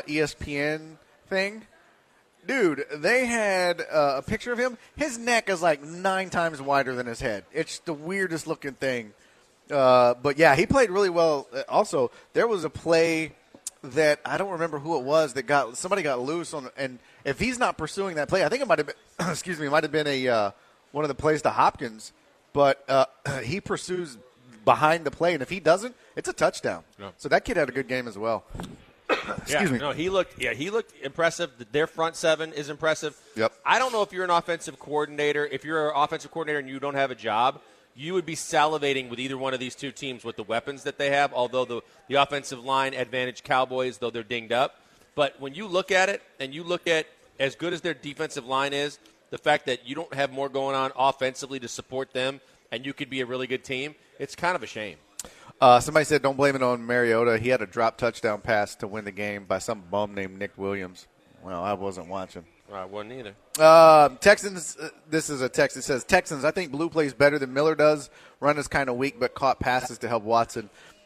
ESPN thing. Dude, they had a picture of him. His neck is like 9 times wider than his head. It's the weirdest looking thing. But, yeah, he played really well. Also, there was a play that I don't remember who it was that somebody got loose on, and if he's not pursuing that play, I think it might have been it might have been one of the plays to Hopkins, but he pursues behind the play, and if he doesn't, it's a touchdown. Yeah. So that kid had a good game as well. Excuse me. No, he looked impressive. Their front seven is impressive. Yep. I don't know if you're an offensive coordinator. If you're an offensive coordinator and you don't have a job, you would be salivating with either one of these two teams with the weapons that they have, although the offensive line advantage Cowboys, though they're dinged up. But when you look at it and you look at as good as their defensive line is, the fact that you don't have more going on offensively to support them and you could be a really good team, it's kind of a shame. Somebody said don't blame it on Mariota. He had a drop touchdown pass to win the game by some bum named Nick Williams. Well, I wasn't watching. I wasn't either. Texans, this is a text. It says, Texans, I think Blue plays better than Miller does. Run is kind of weak, but caught passes to help Watson.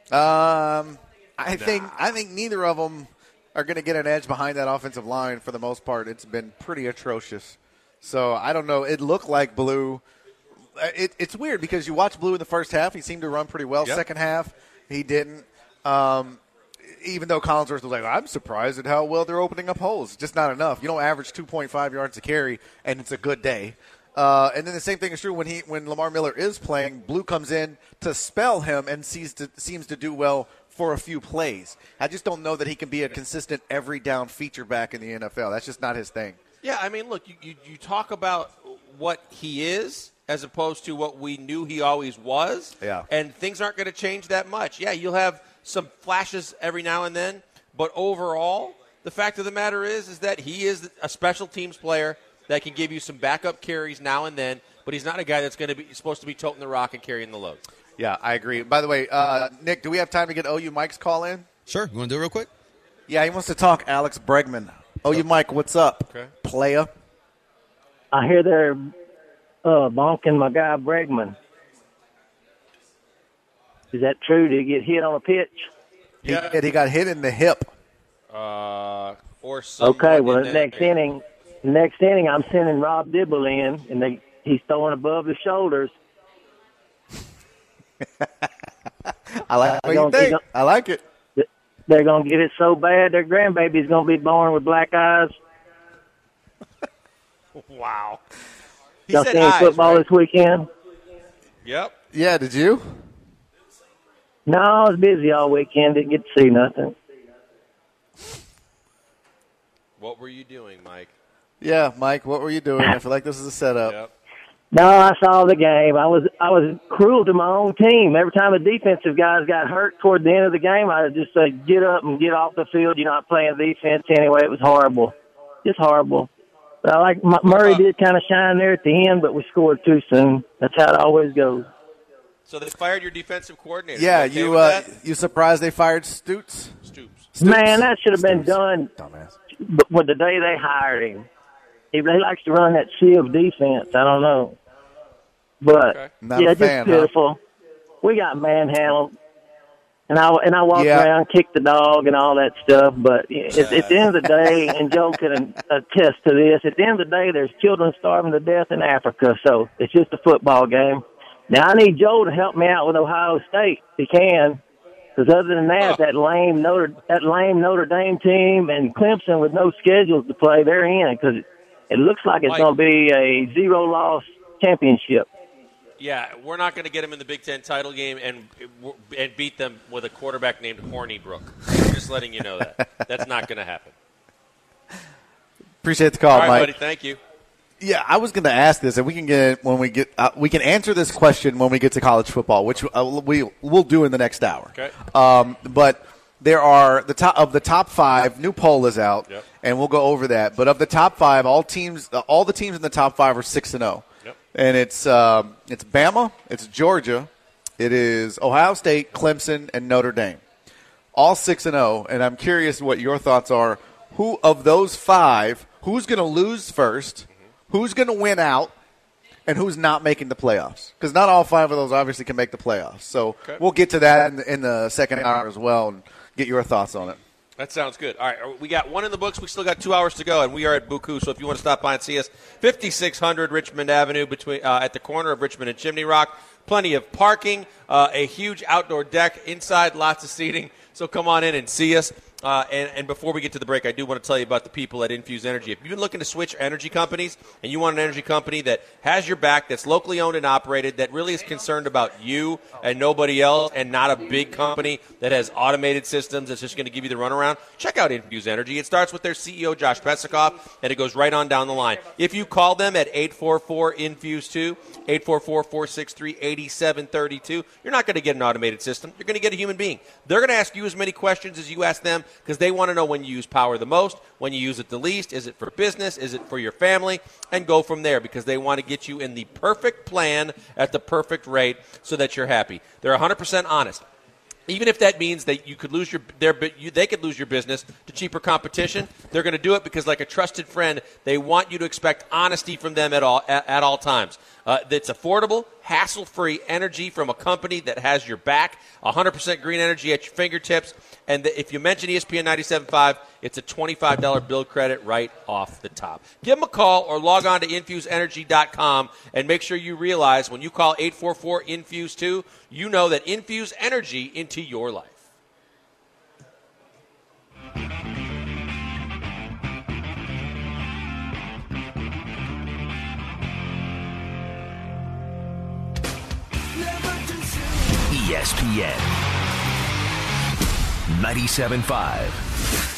I think neither of them are going to get an edge behind that offensive line for the most part. It's been pretty atrocious. So I don't know. It looked like Blue. It's weird because you watch Blue in the first half. He seemed to run pretty well. Yep. Second half, he didn't. Even though Collinsworth was like, I'm surprised at how well they're opening up holes. Just not enough. You don't average 2.5 yards a carry, and it's a good day. And then the same thing is true when Lamar Miller is playing. Blue comes in to spell him and seems to do well for a few plays. I just don't know that he can be a consistent every down feature back in the NFL. That's just not his thing. Yeah, I mean, look, you talk about what he is as opposed to what we knew he always was. Yeah. And things aren't going to change that much. Yeah, you'll have some flashes every now and then, but overall, the fact of the matter is that he is a special teams player that can give you some backup carries now and then, but he's not a guy that's going to be supposed to be toting the rock and carrying the load. Yeah, I agree. By the way, Nick, do we have time to get OU Mike's call in? Sure. You want to do it real quick? Yeah, he wants to talk Alex Bregman. OU Mike, what's up? Okay. I Playa. hear they're bonking my guy Bregman. Is that true? Did he get hit on a pitch? Yeah. He got hit in the hip. Or Okay, well, next inning, I'm sending Rob Dibble in, and he's throwing above the shoulders. I like what you think. I like it. They're going to get it so bad their grandbaby's going to be born with black eyes. Wow. Y'all seen football this weekend? Yep. Yeah, did you? No, I was busy all weekend. Didn't get to see nothing. What were you doing, Mike? Yeah, Mike, what were you doing? I feel like this is a setup. Yep. No, I saw the game. I was cruel to my own team. Every time the defensive guys got hurt toward the end of the game, I would just say, get up and get off the field. You're not playing defense anyway. It was horrible. Just horrible. But I like Murray did kind of shine there at the end, but we scored too soon. That's how it always goes. So they fired your defensive coordinator. Yeah, You you surprised they fired Stoops? Stoops. Man, that should have been done Dumbass. with the day they hired him. He likes to run that shield defense. I don't know. But, Okay. Not yeah, a just fan, pitiful. We got manhandled. And I walked around, kicked the dog and all that stuff. But at the end of the day, and Joe can attest to this, at the end of the day, there's children starving to death in Africa. So it's just a football game. Now, I need Joe to help me out with Ohio State if he can. Because other than that, that lame Notre Dame team and Clemson with no schedules to play, they're in. Because it looks like it's going to be a zero-loss championship. Yeah, we're not going to get him in the Big Ten title game and beat them with a quarterback named Hornibrook. Just letting you know that. That's not going to happen. Appreciate the call, All right, Mike. buddy, thank you. Yeah, I was going to ask this, and we can answer this question when we get to college football, which we'll do in the next hour. Okay. But there are the top five. New poll is out, Yep. and we'll go over that. But of the top five, all the teams in the top five are 6-0. Yep. And it's Bama, it's Georgia, it is Ohio State, Clemson, and Notre Dame. All 6-0, and I'm curious what your thoughts are. Who of those five, who's going to lose first, who's going to win out, and who's not making the playoffs? Because not all five of those obviously can make the playoffs. So we'll get to that in the second hour as well and get your thoughts on it. That sounds good. All right, we got one in the books. We still got 2 hours to go, and we are at Buku. So if you want to stop by and see us, 5600 Richmond Avenue at the corner of Richmond and Chimney Rock. Plenty of parking, a huge outdoor deck, inside lots of seating. So come on in and see us. And before we get to the break, I do want to tell you about the people at Infuse Energy. If you've been looking to switch energy companies and you want an energy company that has your back, that's locally owned and operated, that really is concerned about you and nobody else, and not a big company that has automated systems that's just going to give you the runaround, check out Infuse Energy. It starts with their CEO, Josh Pesikoff, and it goes right on down the line. If you call them at 844-INFUSE2, 844-463-8732, you're not going to get an automated system. You're going to get a human being. They're going to ask you as many questions as you ask them, because they want to know when you use power the most, when you use it the least, is it for business, is it for your family, and go from there, because they want to get you in the perfect plan at the perfect rate so that you're happy. They're 100% honest. Even if that means that you could lose they could lose your business to cheaper competition, they're going to do it because, like a trusted friend, they want you to expect honesty from them at all times. It's affordable, hassle-free energy from a company that has your back, 100% green energy at your fingertips, and if you mention ESPN 97.5, it's a $25 bill credit right off the top. Give them a call or log on to InfuseEnergy.com and make sure you realize when you call 844-INFUSE2, you know that Infuse Energy into your life. ESPN 97.5.